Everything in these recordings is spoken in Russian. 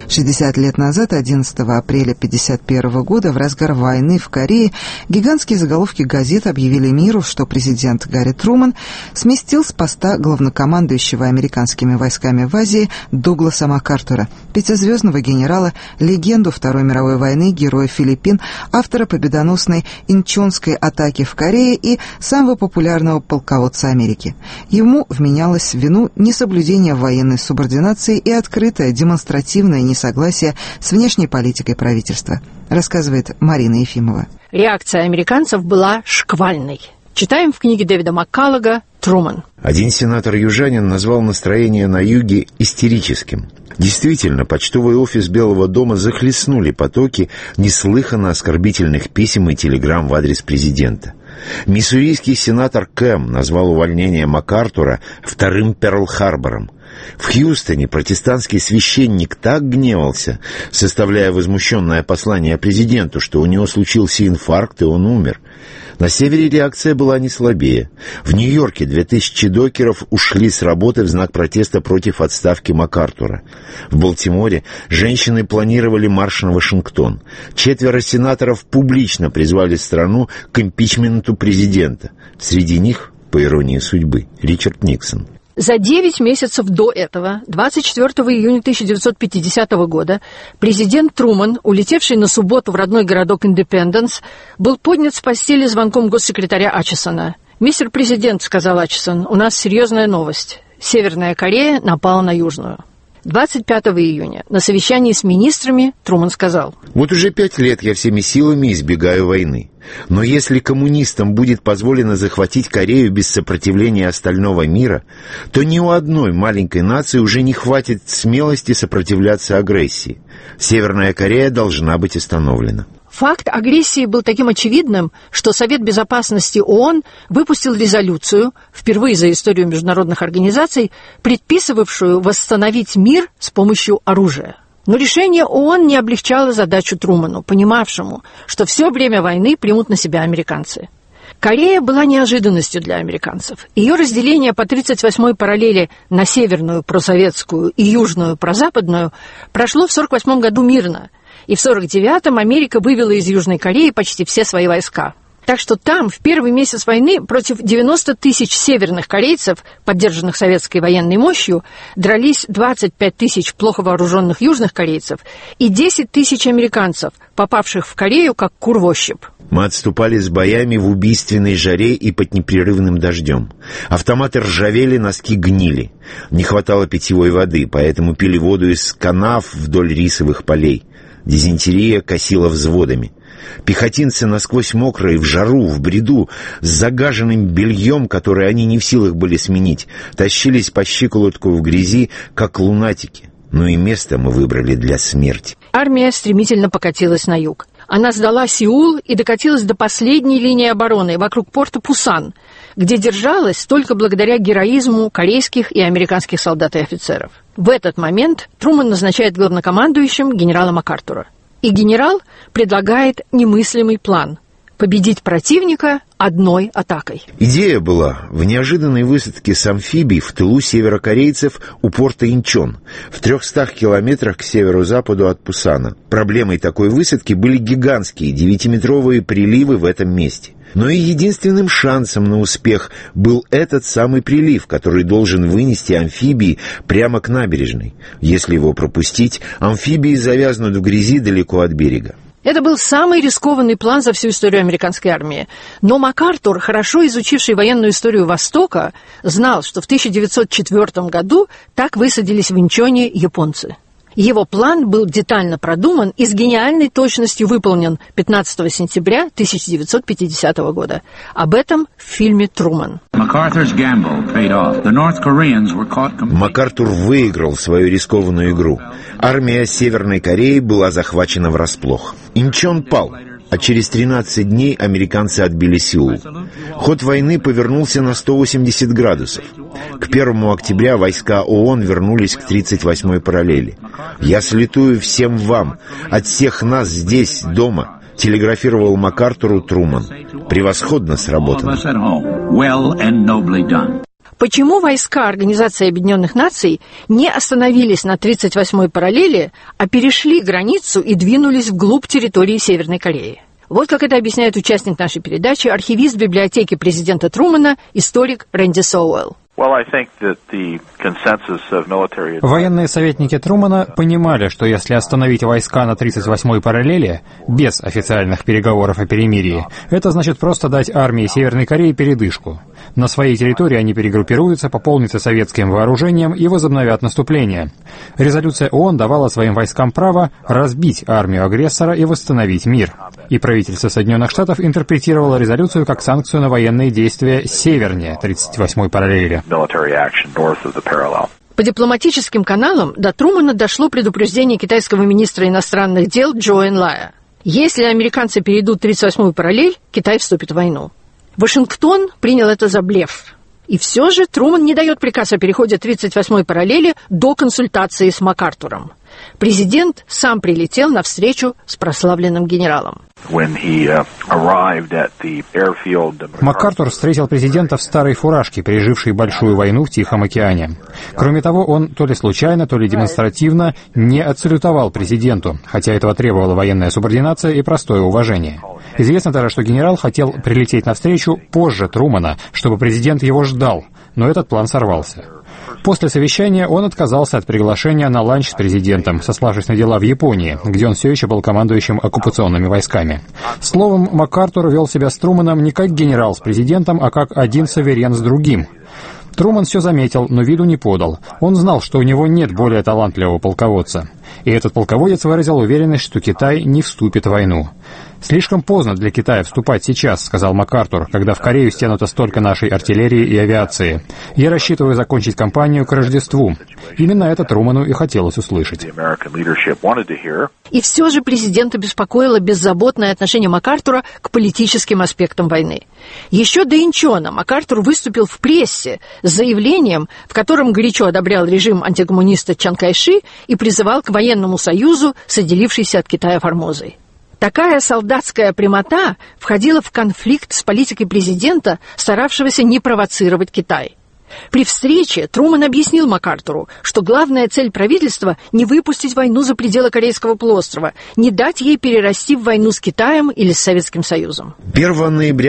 60 лет назад, 11 апреля 1951 года, в разгар войны в Корее, гигантские заголовки газет объявили миру, что президент Гарри Труман сместил с поста главнокомандующего американскими войсками в Азии Дугласа МакАртура, пятизвездного генерала, легенду Второй мировой войны, героя Филиппин, автора победоносной инчонской атаки в Корее и самого популярного полководца Америки. Ему вменялось в вину несоблюдение военной субординации и открытое демонстративное несогласие с внешней политикой правительства, рассказывает Марина Ефимова. Реакция американцев была шквальной. Читаем в книге Дэвида Маккаллога «Труман». Один сенатор-южанин назвал настроение на юге истерическим. Действительно, почтовый офис Белого дома захлестнули потоки неслыханно оскорбительных писем и телеграмм в адрес президента. Миссурийский сенатор Кэм назвал увольнение МакАртура вторым Перл-Харбором. В Хьюстоне протестантский священник так гневался, составляя возмущенное послание президенту, что у него случился инфаркт, и он умер. На севере реакция была не слабее. В Нью-Йорке 2000 докеров ушли с работы в знак протеста против отставки МакАртура. В Балтиморе женщины планировали марш на Вашингтон. 4 сенаторов публично призвали страну к импичменту президента. Среди них, по иронии судьбы, Ричард Никсон. За 9 месяцев до этого, 24 июня 1950 года, президент Труман, улетевший на субботу в родной городок Индепенденс, был поднят с постели звонком госсекретаря Ачесона. «Мистер президент», — сказал Ачесон, — «у нас серьезная новость. Северная Корея напала на Южную». 25 июня на совещании с министрами Труман сказал: «Вот уже 5 лет я всеми силами избегаю войны. Но если коммунистам будет позволено захватить Корею без сопротивления остального мира, то ни у одной маленькой нации уже не хватит смелости сопротивляться агрессии. Северная Корея должна быть остановлена». Факт агрессии был таким очевидным, что Совет Безопасности ООН выпустил резолюцию, впервые за историю международных организаций, предписывавшую восстановить мир с помощью оружия. Но решение ООН не облегчало задачу Труману, понимавшему, что все время войны примут на себя американцы. Корея была неожиданностью для американцев. Ее разделение по 38-й параллели на северную просоветскую и южную прозападную прошло в 1948 году мирно, и в 1949-м Америка вывела из Южной Кореи почти все свои войска. Так что там в первый месяц войны против 90 тысяч северных корейцев, поддержанных советской военной мощью, дрались 25 тысяч плохо вооруженных южных корейцев и 10 тысяч американцев, попавших в Корею как кур в ощупь. Мы отступали с боями в убийственной жаре и под непрерывным дождем. Автоматы ржавели, носки гнили. Не хватало питьевой воды, поэтому пили воду из канав вдоль рисовых полей. Дизентерия косила взводами. Пехотинцы насквозь мокрые, в жару, в бреду, с загаженным бельем, которое они не в силах были сменить, тащились по щиколотку в грязи, как лунатики. Но и место мы выбрали для смерти. Армия стремительно покатилась на юг. Она сдала Сеул и докатилась до последней линии обороны вокруг порта Пусан, где держалась только благодаря героизму корейских и американских солдат и офицеров. В этот момент Труман назначает главнокомандующим генерала МакАртура. И генерал предлагает немыслимый план – победить противника одной атакой. Идея была в неожиданной высадке с амфибий в тылу северокорейцев у порта Инчон, в 300 километрах к северо-западу от Пусана. Проблемой такой высадки были гигантские 9-метровые приливы в этом месте. Но и единственным шансом на успех был этот самый прилив, который должен вынести амфибии прямо к набережной. Если его пропустить, амфибии завязнут в грязи далеко от берега. Это был самый рискованный план за всю историю американской армии. Но МакАртур, хорошо изучивший военную историю Востока, знал, что в 1904 году так высадились в Инчоне японцы. Его план был детально продуман и с гениальной точностью выполнен 15 сентября 1950 года. Об этом в фильме «Труман». МакАртур выиграл свою рискованную игру. Армия Северной Кореи была захвачена врасплох. Инчон пал, а через 13 дней американцы отбили Сеул. Ход войны повернулся на 180 градусов. К 1 октября войска ООН вернулись к 38-й параллели. «Я салютую всем вам, от всех нас здесь, дома», телеграфировал МакАртуру Труман. Превосходно сработано. Почему войска Организации Объединенных Наций не остановились на 38-й параллели, а перешли границу и двинулись вглубь территории Северной Кореи? Вот как это объясняет участник нашей передачи, архивист библиотеки президента Трумэна, историк Рэнди Соуэлл. Военные советники Трумэна понимали, что если остановить войска на 38-й параллели, без официальных переговоров о перемирии, это значит просто дать армии Северной Кореи передышку. На своей территории они перегруппируются, пополнятся советским вооружением и возобновят наступление. Резолюция ООН давала своим войскам право разбить армию агрессора и восстановить мир. И правительство Соединенных Штатов интерпретировало резолюцию как санкцию на военные действия севернее 38-й параллели. По дипломатическим каналам до Трумэна дошло предупреждение китайского министра иностранных дел Джо Энлая. Если американцы перейдут 38-ю параллель, Китай вступит в войну. Вашингтон принял это за блеф. И все же Трумэн не дает приказ о переходе 38-й параллели до консультации с МакАртуром. Президент сам прилетел на встречу с прославленным генералом. МакАртур встретил президента в старой фуражке, пережившей большую войну в Тихом океане. Кроме того, он то ли случайно, то ли демонстративно не отсалютовал президенту, хотя этого требовала военная субординация и простое уважение. Известно даже, что генерал хотел прилететь навстречу позже Трумэна, чтобы президент его ждал, но этот план сорвался. После совещания он отказался от приглашения на ланч с президентом, сославшись на дела в Японии, где он все еще был командующим оккупационными войсками. Словом, МакАртур вел себя с Трумэном не как генерал с президентом, а как один суверен с другим. Трумэн все заметил, но виду не подал. Он знал, что у него нет более талантливого полководца. И этот полководец выразил уверенность, что Китай не вступит в войну. «Слишком поздно для Китая вступать сейчас», — сказал МакАртур, «когда в Корею стянуто столько нашей артиллерии и авиации. Я рассчитываю закончить кампанию к Рождеству». Именно это Трумэну и хотелось услышать. И все же президента беспокоило беззаботное отношение МакАртура к политическим аспектам войны. Еще до Инчона МакАртур выступил в прессе с заявлением, в котором горячо одобрял режим антикоммуниста Чан Кайши и призывал к военному союзу с отделившейся от Китая Формозой. Такая солдатская прямота входила в конфликт с политикой президента, старавшегося не провоцировать Китай. При встрече Трумэн объяснил МакАртуру, что главная цель правительства – не выпустить войну за пределы Корейского полуострова, не дать ей перерасти в войну с Китаем или с Советским Союзом. 1 ноября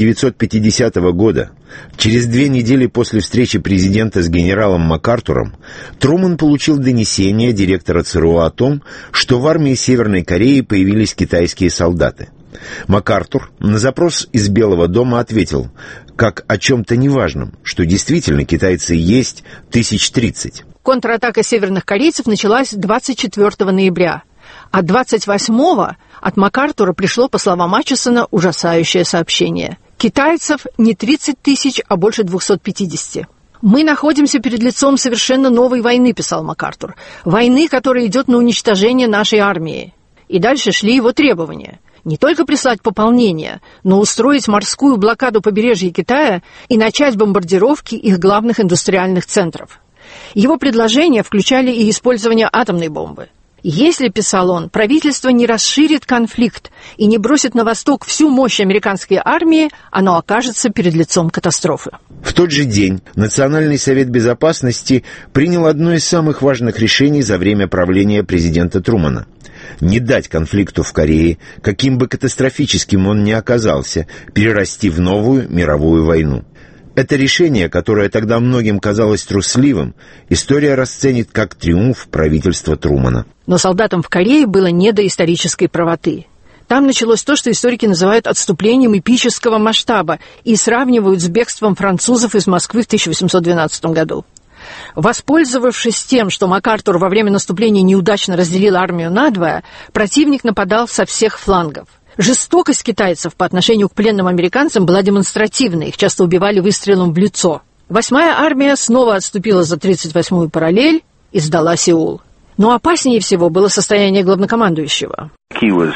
1950 года, через 2 недели после встречи президента с генералом МакАртуром, Трумэн получил донесение директора ЦРУ о том, что в армии Северной Кореи появились китайские солдаты. МакАртур на запрос из Белого дома ответил, как о чем-то неважном, что действительно китайцы есть 1030. Контратака северных корейцев началась 24 ноября, а 28-го от МакАртура пришло, по словам Ачесона, ужасающее сообщение. Китайцев не 30 тысяч, а больше 250. «Мы находимся перед лицом совершенно новой войны», — писал МакАртур. «Войны, которая идет на уничтожение нашей армии». И дальше шли его требования. Не только прислать пополнение, но устроить морскую блокаду побережья Китая и начать бомбардировки их главных индустриальных центров. Его предложения включали и использование атомной бомбы. Если, писал он, правительство не расширит конфликт и не бросит на восток всю мощь американской армии, оно окажется перед лицом катастрофы. В тот же день Национальный совет безопасности принял одно из самых важных решений за время правления президента Трумэна. Не дать конфликту в Корее, каким бы катастрофическим он ни оказался, перерасти в новую мировую войну. Это решение, которое тогда многим казалось трусливым, история расценит как триумф правительства Трумэна. Но солдатам в Корее было не до исторической правоты. Там началось то, что историки называют отступлением эпического масштаба и сравнивают с бегством французов из Москвы в 1812 году. Воспользовавшись тем, что МакАртур во время наступления неудачно разделил армию надвое, противник нападал со всех флангов. Жестокость китайцев по отношению к пленным американцам была демонстративной, их часто убивали выстрелом в лицо. 8-я армия снова отступила за 38-ю параллель и сдала Сеул. Но опаснее всего было состояние главнокомандующего.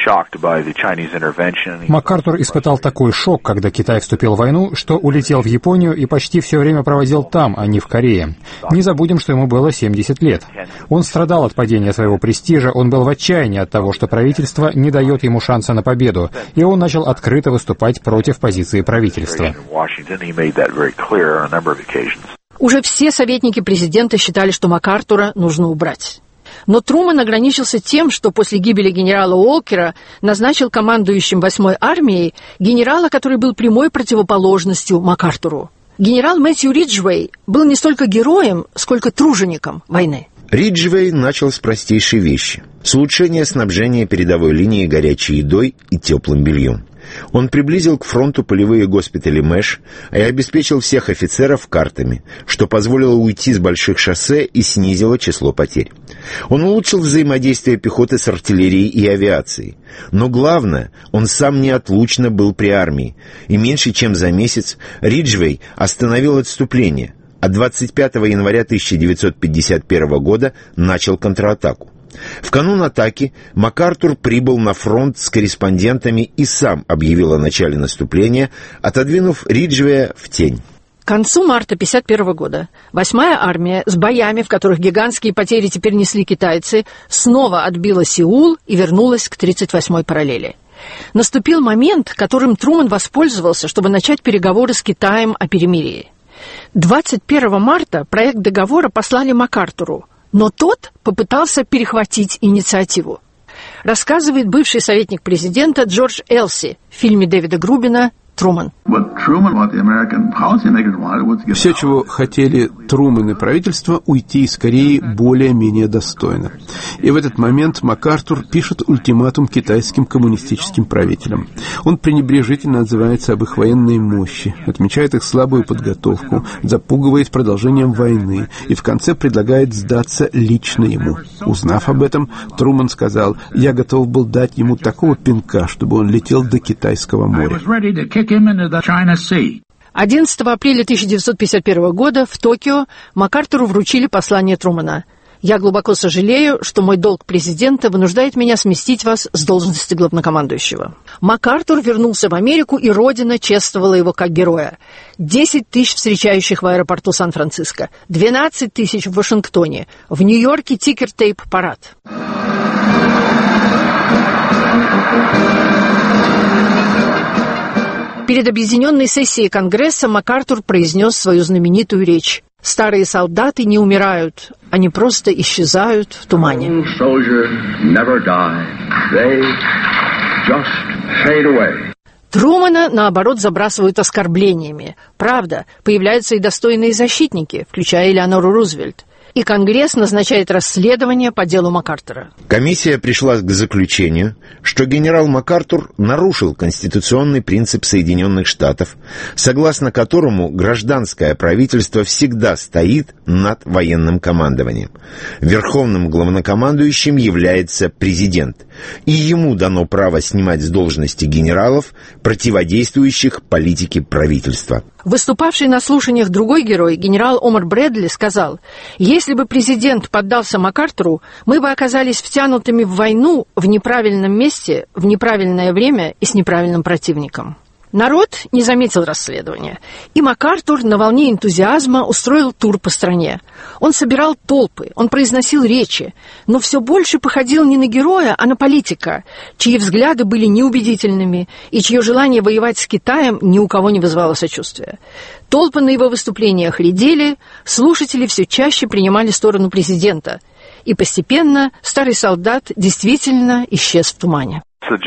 МакАртур испытал такой шок, когда Китай вступил в войну, что улетел в Японию и почти все время проводил там, а не в Корее. Не забудем, что ему было 70 лет. Он страдал от падения своего престижа, он был в отчаянии от того, что правительство не дает ему шанса на победу, и он начал открыто выступать против позиции правительства. Уже все советники президента считали, что МакАртура нужно убрать. Но Трумэн ограничился тем, что после гибели генерала Уолкера назначил командующим 8-й армией генерала, который был прямой противоположностью МакАртуру. Генерал Мэтью Риджвей был не столько героем, сколько тружеником войны. Риджвей начал с простейшей вещи – с улучшения снабжения передовой линии горячей едой и теплым бельем. Он приблизил к фронту полевые госпитали МЭШ и обеспечил всех офицеров картами, что позволило уйти с больших шоссе и снизило число потерь. Он улучшил взаимодействие пехоты с артиллерией и авиацией. Но главное, он сам неотлучно был при армии, и меньше чем за месяц Риджвей остановил отступление, а 25 января 1951 года начал контратаку. В канун атаки МакАртур прибыл на фронт с корреспондентами и сам объявил о начале наступления, отодвинув Риджвея в тень. К концу марта 1951 года 8-я армия с боями, в которых гигантские потери теперь несли китайцы, снова отбила Сеул и вернулась к 38-й параллели. Наступил момент, которым Трумэн воспользовался, чтобы начать переговоры с Китаем о перемирии. 21 марта проект договора послали МакАртуру, но тот попытался перехватить инициативу. Рассказывает бывший советник президента Джордж Элси в фильме Дэвида Грубина «Трумэн». Все, чего хотели Трумэн и правительство, уйти из Кореи более-менее достойно. И в этот момент МакАртур пишет ультиматум китайским коммунистическим правителям. Он пренебрежительно отзывается об их военной мощи, отмечает их слабую подготовку, запугивает продолжением войны и в конце предлагает сдаться лично ему. Узнав об этом, Трумэн сказал: «Я готов был дать ему такого пинка, чтобы он летел до Китайского моря». 11 апреля 1951 года в Токио МакАртуру вручили послание Трумэна. «Я глубоко сожалею, что мой долг президента вынуждает меня сместить вас с должности главнокомандующего». МакАртур вернулся в Америку, и Родина чествовала его как героя. 10 тысяч встречающих в аэропорту Сан-Франциско, 12 тысяч в Вашингтоне, в Нью-Йорке тикер-тейп-парад. Перед объединенной сессией Конгресса МакАртур произнес свою знаменитую речь. «Старые солдаты не умирают, они просто исчезают в тумане». Трумэна, наоборот, забрасывают оскорблениями. Правда, появляются и достойные защитники, включая Элеонору Рузвельт. И Конгресс назначает расследование по делу МакАртура. Комиссия пришла к заключению, что генерал МакАртур нарушил конституционный принцип Соединенных Штатов, согласно которому гражданское правительство всегда стоит над военным командованием. Верховным главнокомандующим является президент, и ему дано право снимать с должности генералов, противодействующих политике правительства. Выступавший на слушаниях другой герой, генерал Омар Брэдли, сказал: «Если бы президент поддался МакАртуру, мы бы оказались втянутыми в войну в неправильном месте, в неправильное время и с неправильным противником». Народ не заметил расследования, и МакАртур на волне энтузиазма устроил тур по стране. Он собирал толпы, он произносил речи, но все больше походил не на героя, а на политика, чьи взгляды были неубедительными и чье желание воевать с Китаем ни у кого не вызывало сочувствия. Толпы на его выступлениях редели, слушатели все чаще принимали сторону президента, и постепенно старый солдат действительно исчез в тумане.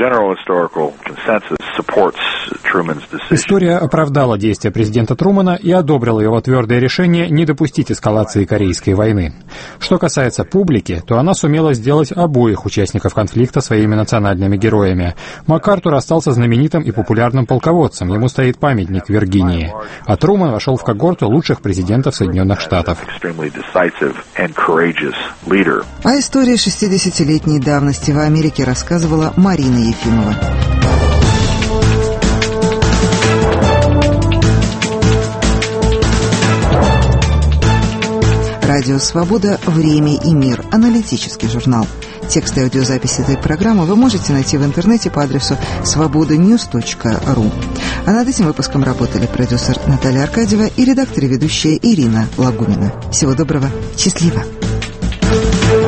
История оправдала действия президента Трумэна и одобрила его твердое решение не допустить эскалации Корейской войны. Что касается публики, то она сумела сделать обоих участников конфликта своими национальными героями. МакАртур остался знаменитым и популярным полководцем, ему стоит памятник в Виргинии. А Трумэн вошел в когорту лучших президентов Соединенных Штатов. О истории 60-летней давности в Америке рассказывала Марина Ефимова. Радио «Свобода. Время и мир». Аналитический журнал. Текст и аудиозапись этой программы вы можете найти в интернете по адресу svobodanews.ru. А над этим выпуском работали продюсер Наталья Аркадьева и редактор и ведущая Ирина Лагунина. Всего доброго, счастливо!